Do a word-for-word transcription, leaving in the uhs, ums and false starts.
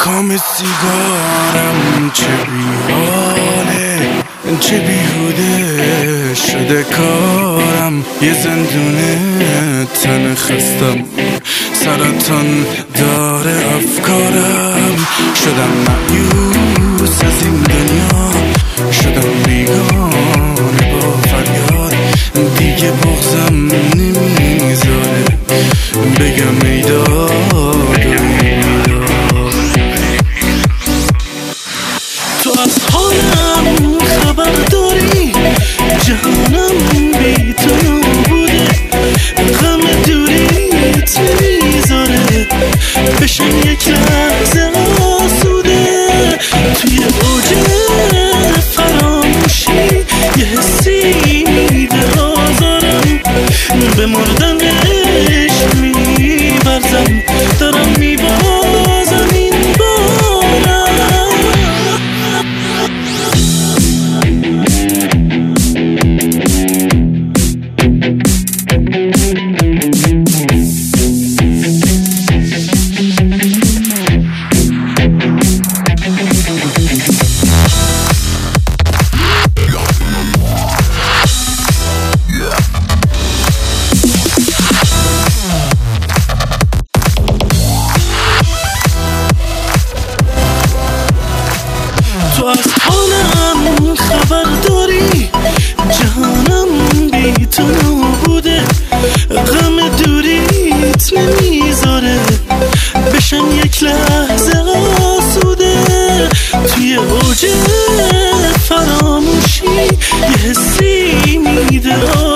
کام سیگارم چه بیحاله، چه بیهوده شده کارم. یه زندونه تن خستم، سرطان داره افکارم. شدم مایوس از این دنیا، شدم بیگانه با فریاد. دیگه بغضم نمیذاره بگم ایداد ایداد. تو از حالم خبر داری، جهانم بی تو نبوده. غم دوریت نمیذاره بشم یک لحظه آسوده. توی اوج فراموشی یه حسی میده آزارم. به مردنش میبرزم، دارم میبازم این بارم. تو از حالم خبر داری، جهانم بی تو نبوده. غم دوریت نمیذاره بشم یک لحظه آسوده. توی اوج فراموشی یه حسی میده